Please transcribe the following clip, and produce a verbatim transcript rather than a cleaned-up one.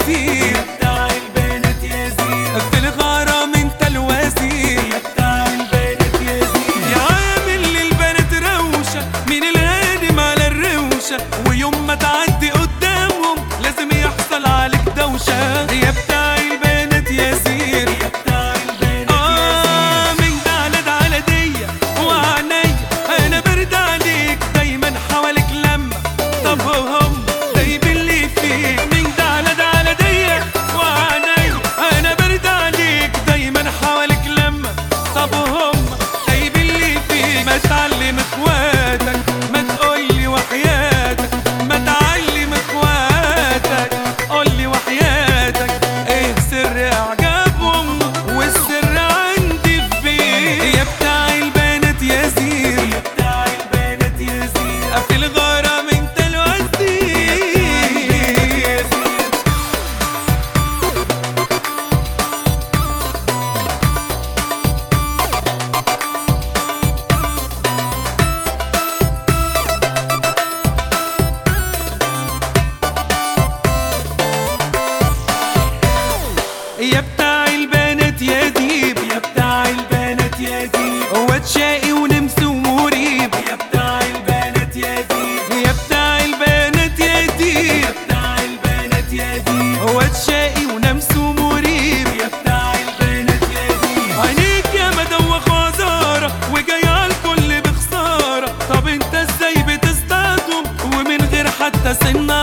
الوزير، يا بتاع البنات يا زير، في الغرام انت الوزير، يا بتاع البنات يا زير، يا عامل للبنات روشة من الهادم على الروشة، ويوم ما تعدي قدامهم لازم يحصل عليك دوشة. يا بتاع البنات يا زير، يا بتاع البنات آه من ده على ده على دية وعينيا أنا برد عليك دايما حواليك لما طب هم سايبين لي فيك. من ده على ده على دية وعينيا أنا برد عليك دايما حواليك لما طب هم سايبين لي فيك. ما تعلم اخواتك ما تقولي وحياتك، ما تعلم اخواتك قولي وحياتك ايه سر اعجابهم والسر عندي في بيت. يا بتاع البنات يا زير، يا بتاع البنات يا زير، في الغرام انت الوزير. يا بتاع البنات يا ديب، يا بتاع البنات يا ديب، هو تشاقي ونمس ومريب. يا بتاع البنات يا ديب، يا بتاع البنات يا ديب، يا بتاع البنات يا ديب، هو تشاقي ونمس ومريب. يا بتاع البنات يا ديب، عينيك يا مدوخ وزارة وجاي على الكل بخسارة. طب انت ازاي بتصطادهم ومن غير حتى سنة